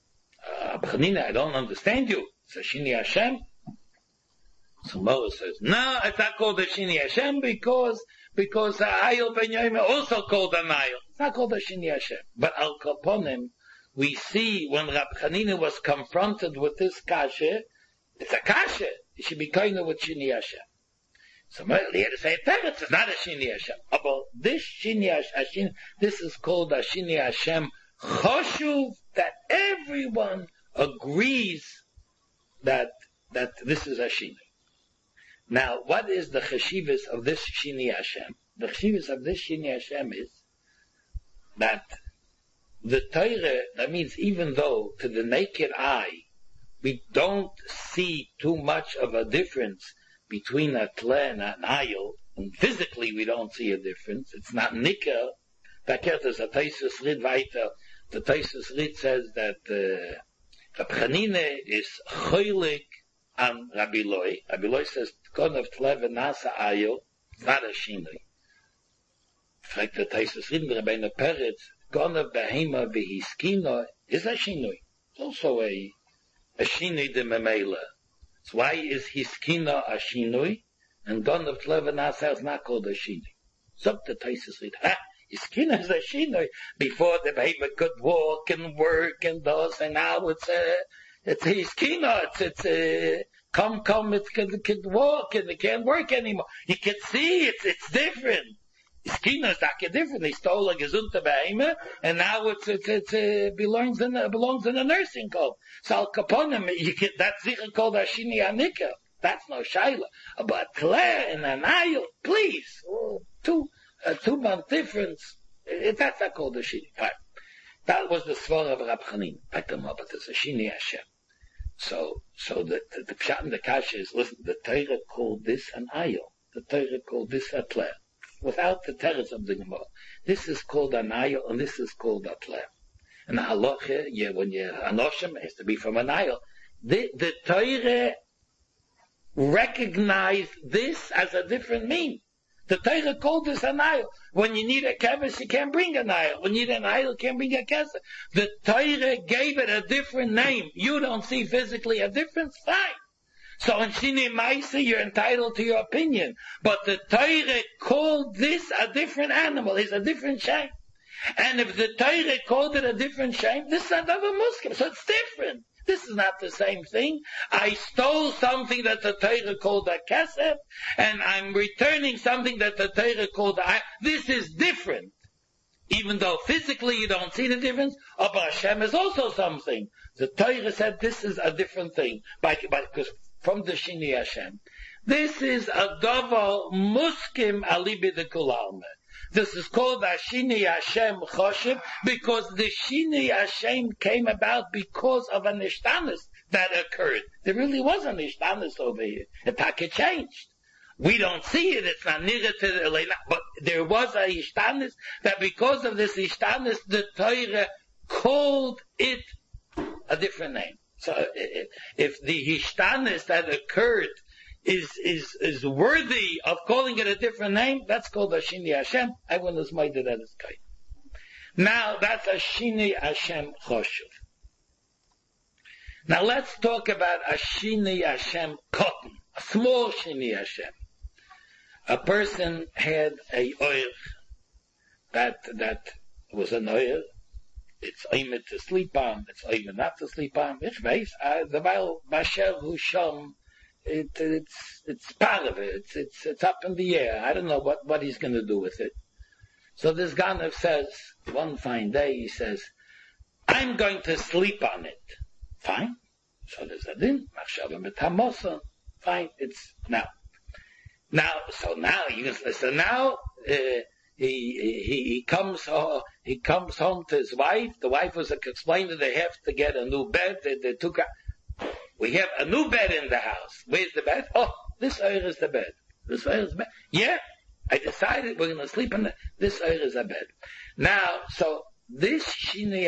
Chanina, I don't understand you. It's a Shini Hashem. So Moses says, no, it's not called a Shini Hashem because Ayil Ben Yoim also called an Ayil. It's not called a Shini Hashem. But Al Kaponim, we see when Rab Chanina was confronted with this kasha, it's a kasha. It should be kind of with Shini Hashem. So he had to say, it's not a Shini Hashem. But this Shini Hashem, this is called a Shini Hashem Choshuv, that everyone agrees that this is a Shini. Now, what is the cheshivas of this Shini Hashem? The cheshivas of this Shini Hashem is that the Torah, that means even though to the naked eye, we don't see too much of a difference between a tle and an ayil, and physically we don't see a difference, it's not nikah. There's a Taisus Rid weiter. The Taisus Rid says that Rab Chanina is choilik and Rabbi Loi. Rabbi Loi says, God of Tlev and Nasa Ayo, it's not a Shinoi. Fragt the Taisus Rid, Rabbeinu Peretz, God of Behema V'hiskino is a Shinoi. It's also a Shinoi de Memela. So why is Hiskino a Shinoi, and God of Tlev and Nasa is not called a Shinoi? So the Taisus Rid, Hiskino is a Shinoi. Before the Behema could walk and work and does, and now it's his kino, it's come, it can walk and it can't work anymore. You can see it's different. His kino is not different. He stole a gesunte beheime, and now it belongs in a nursing home. So Al Kaponim, that's sicher called a Shini Anika. That's no shaila. But Claire and an ayil, please, 2 month difference. That's not called a Shini. Fine. That was the svar of Rab Chanina. But it's a Shini Hashem. So the pshat and the kasha is, listen, the Torah called this an ayil. The Torah called this a tle. Without the teretz of the Gemara. This is called an ayil and this is called a tle. And the halacha, when you're anoshim, it has to be from an ayil. The Torah recognized this as a different mean. The Torah called this an ayil. When you need a keves, you can't bring an ayil. When you need an ayil, you can't bring a keves. The Torah gave it a different name. You don't see physically a difference? Fine. So in Shini Maisa, you're entitled to your opinion. But the Torah called this a different animal. It's a different shape. And if the Torah called it a different shape, this is another Muslim. So it's different. This is not the same thing. I stole something that the Torah called a kesef, and I'm returning something that the Torah called a... This is different. Even though physically you don't see the difference, but Hashem is also something. The Torah said this is a different thing. Because from the Shini Hashem, this is a davar muskim alibi de kulalme. This is called Shini Hashem Choshev because the Shini Hashem came about because of an ishtanis that occurred. There really was an ishtanis over here. The packet changed. We don't see it. It's not near to the Elena, but there was a ishtanis that because of this ishtanis, the Torah called it a different name. So if the ishtanis that occurred is worthy of calling it a different name, that's called a Shini Hashem. I wouldn't have made it as kind. Now that's a Shini Hashem Choshev. Now let's talk about a Shini Hashem Cotton, a small Shini Hashem. A person had a oil that was an oil. It's aimed to sleep on. It's aimed not to sleep on. It's base. The Baal Basher Husham. It's part of it. It's up in the air. I don't know what he's going to do with it. So this Ganav says, one fine day, he says, I'm going to sleep on it. Fine. So there's a din. Fine. It's now. He comes home to his wife. The wife was explained that they have to get a new bed. They took we have a new bed in the house. Where's the bed? Oh, this area is the bed. This area is the bed. Yeah, I decided we're going to sleep in this area is a bed. Now, so this Shini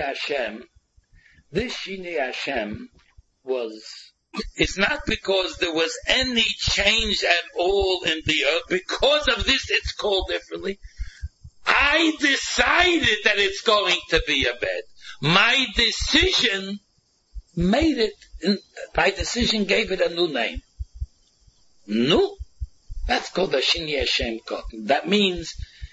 Hashem was, it's not because there was any change at all in the earth. Because of this, it's called differently. I decided that it's going to be a bed. My decision made it, by decision gave it a new name. Nu? That's called a Shini Hashem Kotten. That means,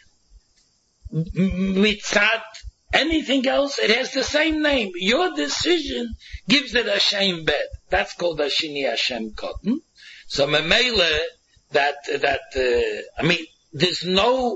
mitzad anything else, it has the same name. Your decision gives it a Shem bed. That's called a Shini Hashem Kotten. So memele, there's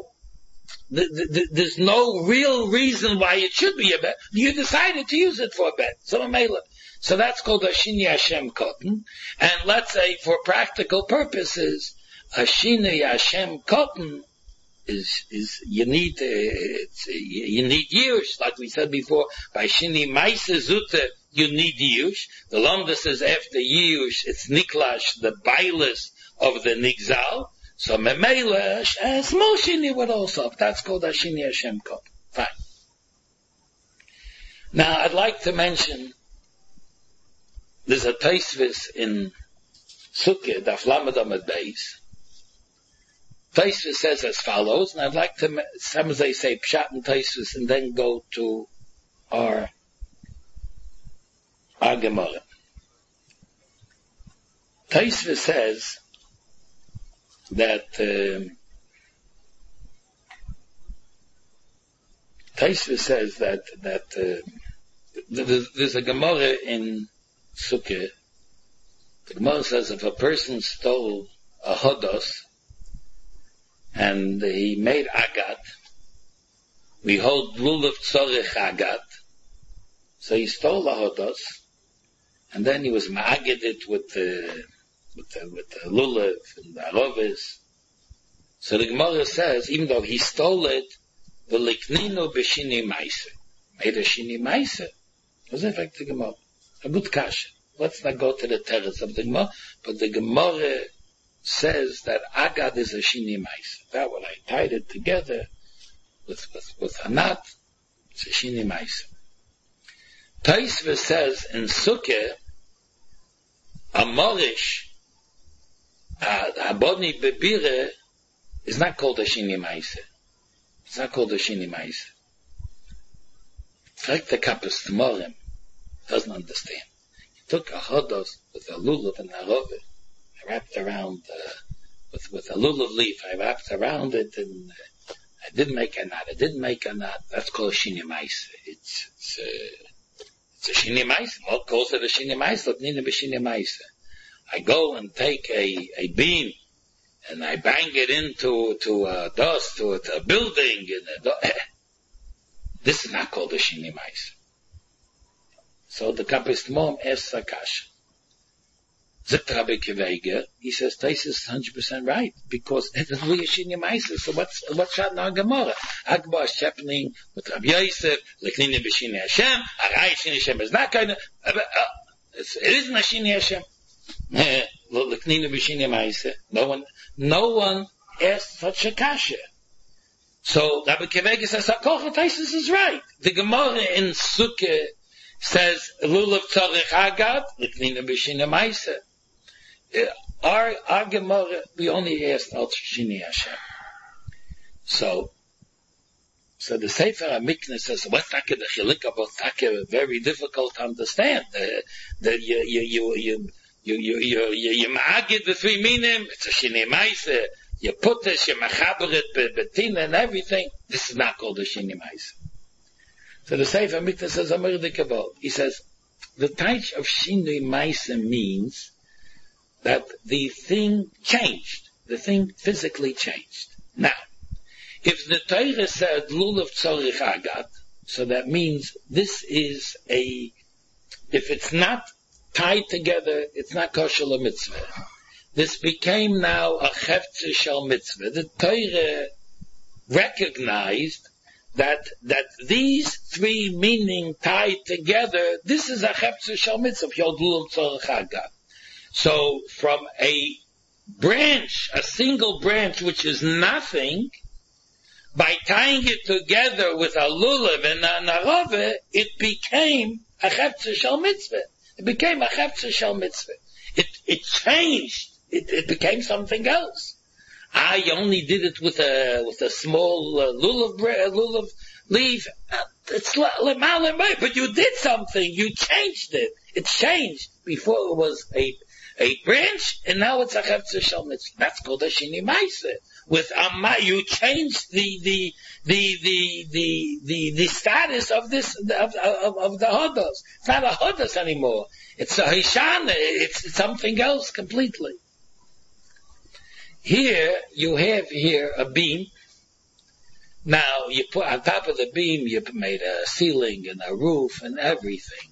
no real reason why it should be a bet. You decided to use it for a bet. So memele. So that's called a Shini Hashem Kotten. And let's say for practical purposes, a Shini Hashem Kotten is you need years, like we said before. By Shini Maise Zute, you need years. The longest is after years, it's Niklash, the Bailis of the Nigzal. So Memela, a small Shini would also. That's called a Shini Hashem Kotten. Fine. Now I'd like to mention, there's a Taisvis in Sukkah, Daf Lamed Amud Beis. Taisvis says as follows, and I'd like to, some they say Pshat and Taisvis, and then go to our Gemara. Taisvis says that there's a Gemara in Sukkah. The Gemara says if a person stole a hodos and he made agat, we hold lulav tzorich agat. So he stole a hodos, and then he was ma'aged it with the lulav and the arovis. So the Gemara says, even though he stole it, the liknino b'shini maise, made a shini maise. What's the effect of the Gemara? A good kasha. Let's not go to the terrace of the Gemara, but the Gemara says that agad is a shini maise. That when I tied it together with a knot, it's a shini maise. Taisva says in Sukkah, a morish, a boni bebire, is not called a shini maise. It's not called a shini maise. It's like the kappas Tmorim doesn't understand. He took a hodos with a lulav and a rove. I wrapped around with a lulav leaf. I wrapped around it, and I didn't make a knot. That's called a shini maise. It's a shini maise. What calls it a shini maise? L'tnina b'shini maise. I go and take a beam and I bang it into a dust, to a building. This is not called a shini maise. So the Kappas Mom asks Akash. Zit Rabbi Akiva Eiger, he says Tais is 100% right, because it's really a shini maise. So what's shot in our Gemara? Agba is happening with Rabbi Yosef, Leknini b'shini Hashem, Arai shini Hashem is not kind of, it isn't a shini Hashem. Leknini b'shini maise. No one asked such a kasha. So Rabbi Akiva Eiger says, Hakocha Tais is right. The Gemara in Sukkah says lulav tzarich agad l'knina b'shina ma'isa. Our Gemara, we only asked al shini Hashem. So the Sefer HaMikneh says, what's that the chilik about taka? Very difficult to understand. That you ma'agid the three minim. It's a shini ma'isa. You put this, you machaber it betina and everything. This is not called a shini ma'isa. So the Sefer HaMikneh says, Amar de Kabbalah. He says, the type of Shinui Maisa means that the thing changed. The thing physically changed. Now, if the Torah said, Lulav Tzorich Agat, so that means this is if it's not tied together, it's not kosher mitzvah. This became now a Chefze Shel Mitzvah. The Torah recognized that these three meaning tied together, this is a Chefze Shel Mitzvah, Yod Lulav Tzorich Agat. So from a branch, a single branch which is nothing, by tying it together with a lulav and an arave, it became a Chefze Shel Mitzvah. It became a Chefze Shel Mitzvah. It changed. It became something else. I only did it with a small lulav leaf. It's but you did something. You changed it. It's changed. Before it was a branch, and now it's a Hefzer Shel Mitzvah. That's called a Shini Maisa. With you change the status of this of the Hodos. It's not a Hodos anymore. It's a Hishana. It's something else completely. Here you have a beam. Now you put on top of the beam, you made a ceiling and a roof and everything.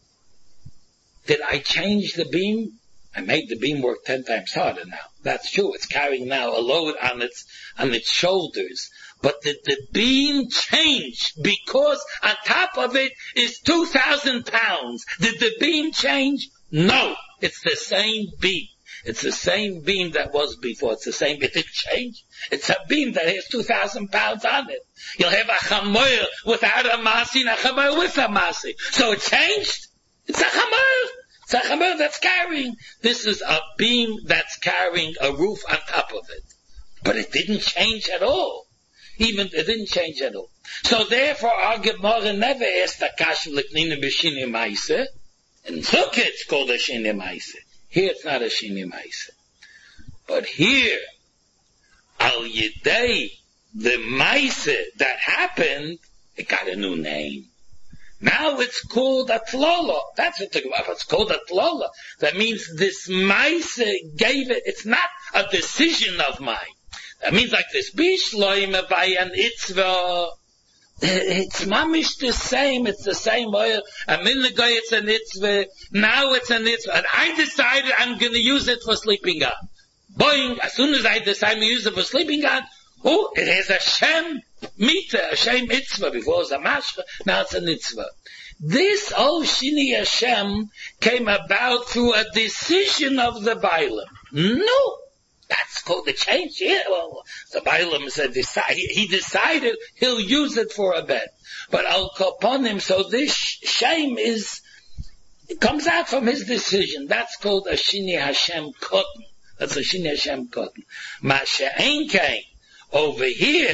Did I change the beam? I made the beam work 10 times harder now. That's true. It's carrying now a load on its shoulders. But did the beam change because on top of it is 2,000 pounds? Did the beam change? No. It's the same beam. It's the same beam that was before. It's the same. It didn't change. It's a beam that has 2,000 pounds on it. You'll have a chamoyer without a masi and a chamoyer with a masi. So it changed. It's a chamoyer. It's a chamoyer that's carrying. This is a beam that's carrying a roof on top of it. But it didn't change at all. It didn't change at all. So therefore, our Gemara never asked the kasha l'knina b'shini ma'aseh. And look, it's called a shini ma'aseh. Here it's not a shini ma'aseh. But here, al yedei, the ma'aseh that happened, it got a new name. Now it's called a tlala. That's what it's called a tlala. That means this ma'aseh gave it, it's not a decision of mine. That means like this, bishloim by an itzvah. It's mamish the same. It's the same oil. A minute ago it's an itzvah. Now it's an itzvah. And I decided I'm going to use it for sleeping on. Boing, as soon as I decide to use it for sleeping on, it has a shem mita, a shem itzvah. Before it was a mashcha, now it's an itzvah. This Shini Hashem came about through a decision of the Bailam. No. That's called the change. Yeah, well, the Bailam said he decided he'll use it for a bed. But Al Kaponim, so this shame it comes out from his decision. That's called a Shini Hashem Kotten. That's a Shini Hashem Kotten. Masha'en Kain, over here,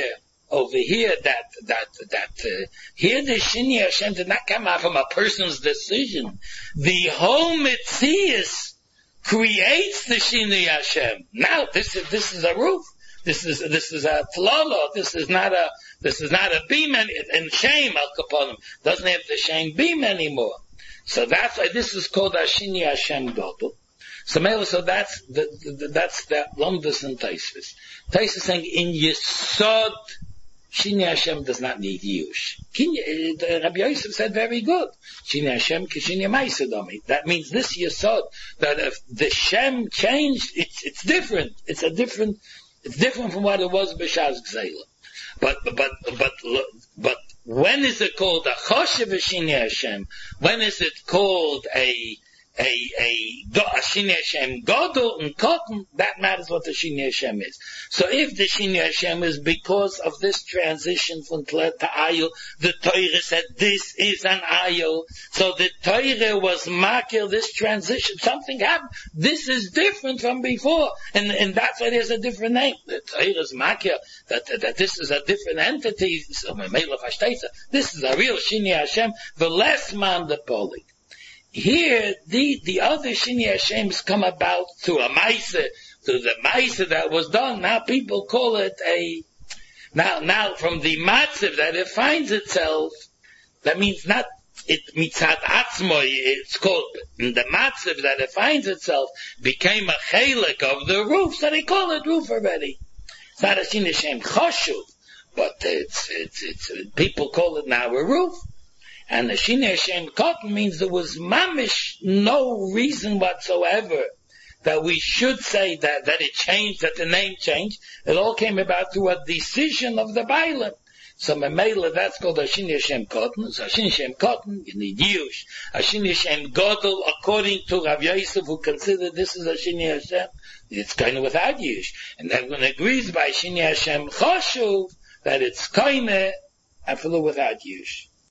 here the Shini Hashem did not come out from a person's decision. The whole Metzius creates the Shini Hashem. Now this is a roof. This is a tlala. This is not a beam and shame Al Kaponim doesn't have the shame beam anymore. So that's why this is called a Shini Hashem Gadol. So that's that Lomdus and Taisvis. Taisvis saying in Yesod Shini Hashem does not need Yush. Rabbi Yosef said very good. Shini Hashem k'shini ma'asedami. That means this Yesod, that if the Shem changed, it's different. It's different from what it was b'shaz Gzeila. But when is it called a Choshev Shini Hashem? When is it called a Shini Hashem Gadol and Cotton? That matters what the Shini Hashem is. So if the Shini Hashem is because of this transition from Tlet to Ayil, the Torah said this is an Ayil. So the Torah was makir this transition. Something happened. This is different from before. And that's why there's a different name. The Torah is makir that this is a different entity. So this is a real Shini Hashem. The less man the poly. Here, the other Shini Hashems come about through a Maisa, through the Maisa that was done. Now people call it now from the Matziv that it finds itself, that means not, it mitzad atzmoi, it's called, the Matziv that it finds itself became a chelik of the roof, so they call it roof already. It's not a Shini Hashem choshuv, but it's people call it now a roof. And the Shini Hashem Cotton means there was mamish no reason whatsoever that we should say that it changed, that the name changed. It all came about through a decision of the Bailam. So Memela, that's called a Shini Hashem Cotton. So a Shini Hashem Cotton, you need Yush. A Shini Hashem Gadol, according to Rav Yosef, who considered this is a Shini Hashem, it's kind of without Yush. And everyone agrees by Shini Hashem Choshuv that it's kind of without Yush.